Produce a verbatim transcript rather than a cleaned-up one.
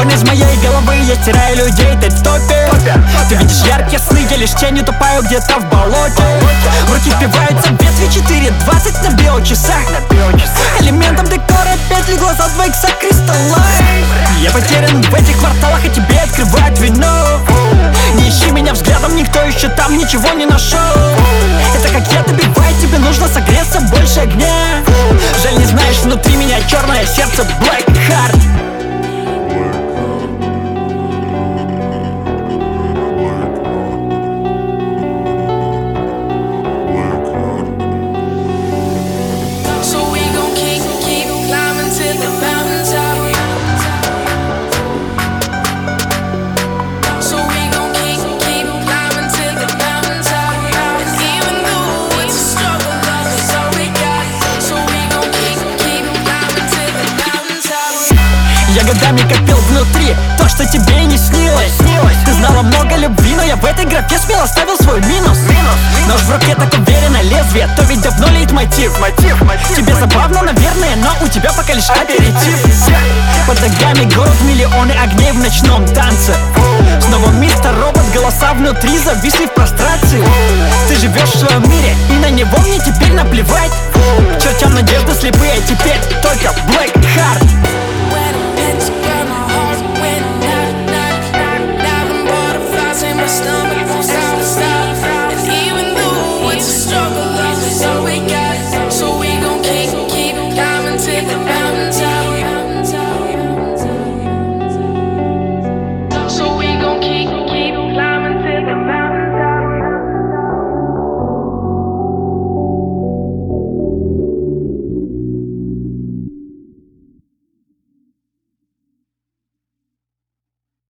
Вон из моей головы я стираю людей, ты топер. Ты видишь яркие сны, я лишь тень утопаю где-то в болоте. В руки впиваются ветви четыре двадцать на биочасах. Элементом декора петли, глаза два икса Crystal Light. Я потерян в этих кварталах, и тебе открывают вино. Не ищи меня взглядом, никто еще там ничего не нашел. Это как я добиваю, тебе нужно согреться больше огня. Жаль, не знаешь, внутри меня черное сердце Black Heart. Я годами копил внутри то, что тебе и не снилось. Ты знала много любви, но я в этой графе смело ставил свой минус. Нож в руке так уверенно, лезвие, то ведь давно лейтмотив. Тебе забавно, наверное, но у тебя пока лишь аперитив. Под ногами город, миллионы огней в ночном танце. Снова мистер Робот, голоса внутри зависли в прострации. Ты живешь в своем мире, и на него мне теперь наплевать. К чертям надежды слепые, теперь только Black Heart. When it's bright.